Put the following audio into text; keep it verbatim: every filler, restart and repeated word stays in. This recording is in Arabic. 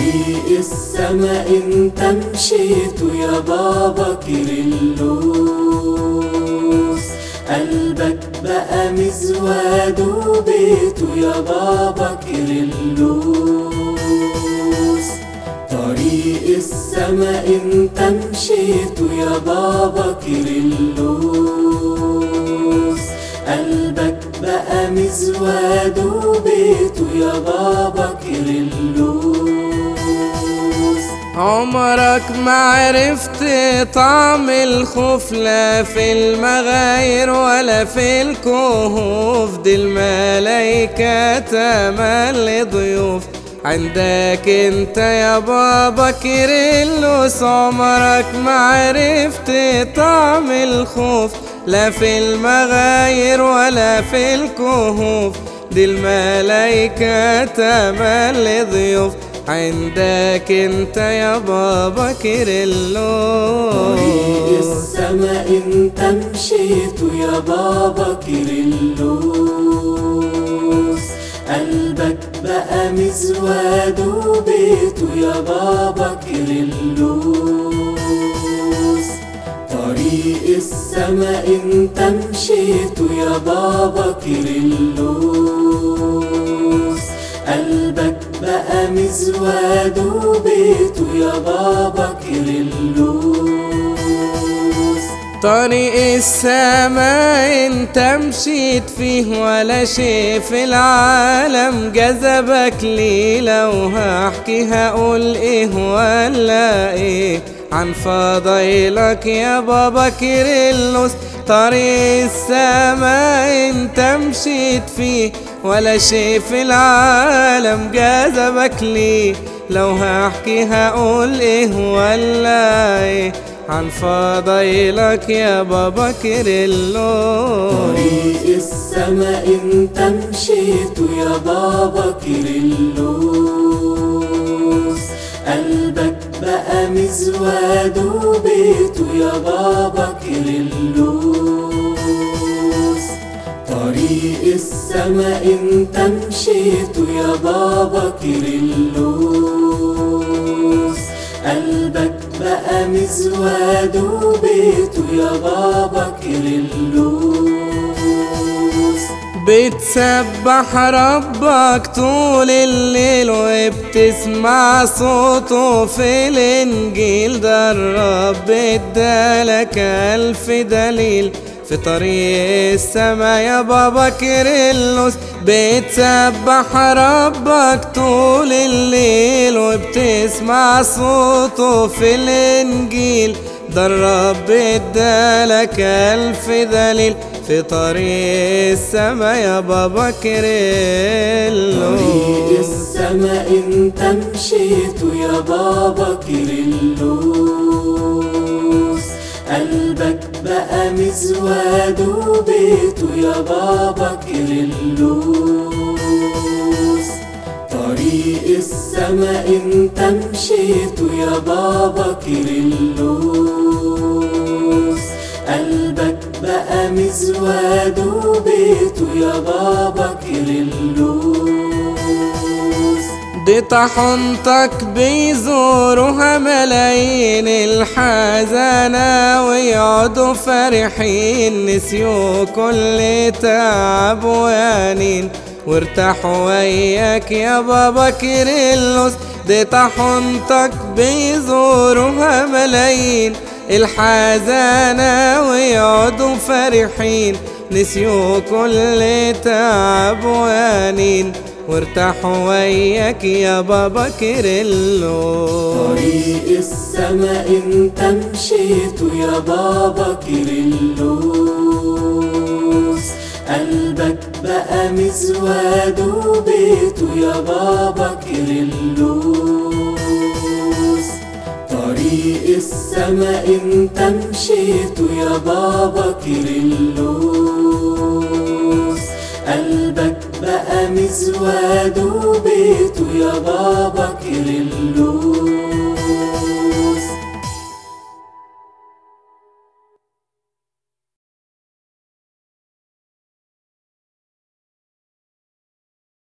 طريق السما انت مشيته يا بابا كيرلس، قلبك بقى مزواد وبيته يا بابا كيرلس. طريق السما انت مشيته يا بابا كيرلس، قلبك بقى مزواد وبيته يا بابا كيرلس. عمرك ما عرفت طعم الخوف، لا في المغاير ولا في الكهوف، دي الملايكة تملي ضيوف عندك انت يا بابا كيرلس. عمرك ما عرفت طعم الخوف، لا في المغاير ولا في الكهوف، دي الملايكة تملي ضيوف عندك انت يا بابا كيرلس. طريق السما انت مشيته يا بابا كيرلس، قلبك بقى مزواد وبيته يا بابا كيرلس. طريق السما انت مشيته يا بابا كيرلس، قلبك بقى مزواد وبيته يا بابا كيرلس. طريق السما انت مشيت فيه، ولا شيء في العالم جذبك ليه، لو هحكي هقول ايه ولا ايه عن فضايلك يا بابا كيرلس. طريق السما انت مشيت فيه، ولا شيء في العالم جذبك ليه، لو هحكي هقول ايه ولا ايه عن فضايلك يا بابا كيرلس. طريق السما انت مشيته يا بابا كيرلس، قلبك بقى مزواد وبيته يا بابا كيرلس. طريق السما انت مشيته يا بابا كيرلس، قلبك بقى مزواد وبيته يا بابا كيرلس. بتسبح ربك طول الليل وبتسمع صوته في الانجيل، ده الرب ادالك الف دليل في طريق السما يا بابا كيرلس. بتسبح ربك طول الليل وبتسمع صوته في الانجيل، ده الرب ادالك الف دليل في طريق السما يا بابا كيرلس. طريق السما انت مشيته يا بابا كيرلس، قلبك بقى مزواد وبيته يا بابا كيرلس. طريق السما انت مشيته يا بابا كيرلس، قلبك بقى مزواد وبيته يا بابا كيرلس. دي طحنتك بيزورها ملايين الحزانة، ويقعدوا فرحين نسيوا كل تعب وانين وارتاحوا وياك يا بابا كيرلس. دي طحنتك بيزورها ملايين الحزانة، ويقعدوا فرحين نسيوا كل تعب وانين وارتاحوا وياك يا بابا كيرلس. طريق السما انت مشيته يا بابا كيرلس، قلبك بقى مزواد وبيته يا بابا كيرلس. طريق السما انت مشيته يا بابا كيرلس، قلبك بقى مزواد وبيته يا بابا كيرلس.